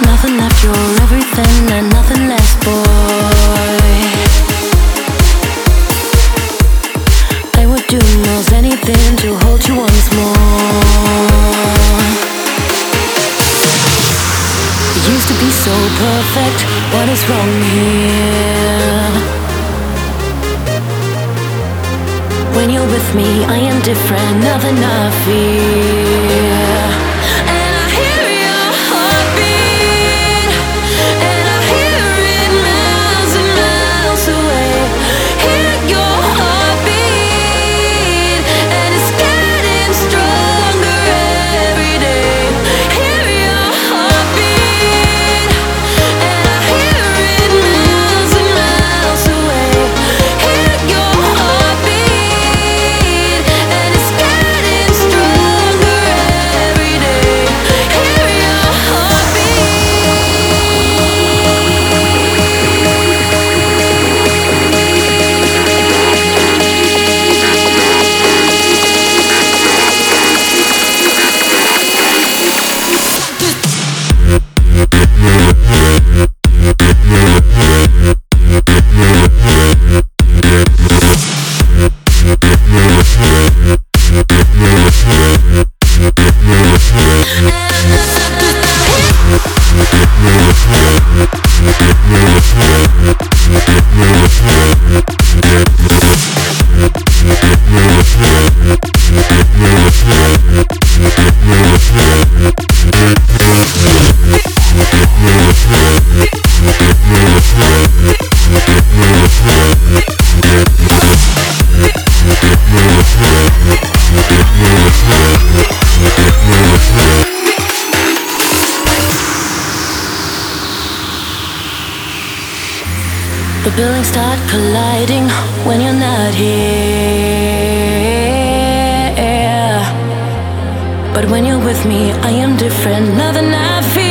Nothing left, you're everything and nothing less, boy. I would do most anything to hold you once more. You used to be so perfect, what is wrong here? When you're with me, I am different, nothing I fear. And I hear your heartbeat, and I hear it miles and miles away. Hear your heartbeat, and it's getting stronger every day. Hear your heartbeat, and I hear it miles and miles away. Hear your heartbeat, and it's getting stronger every day. Hear your The buildings start colliding when you're not here. But when you're with me, I am different, nothing I fear.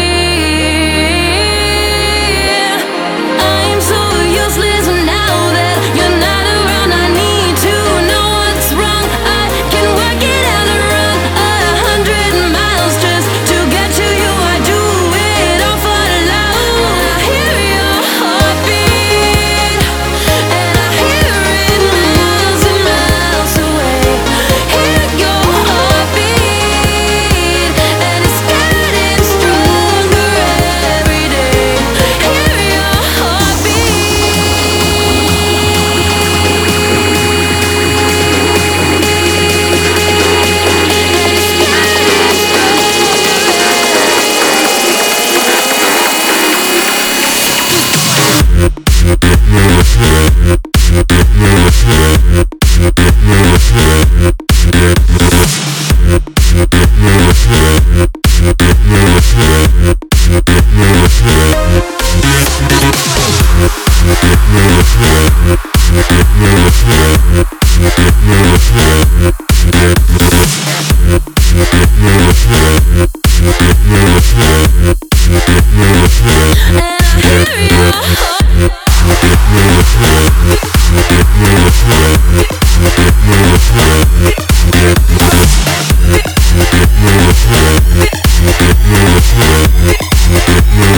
I am so useless now that you're not around. I need to know what's wrong. I can work it out and run 100 miles just to get to you. I do it all for love. I hear your heartbeat, and I hear it miles and miles away. Hear your heartbeat, and it's getting stronger every day. Hear your Yeah.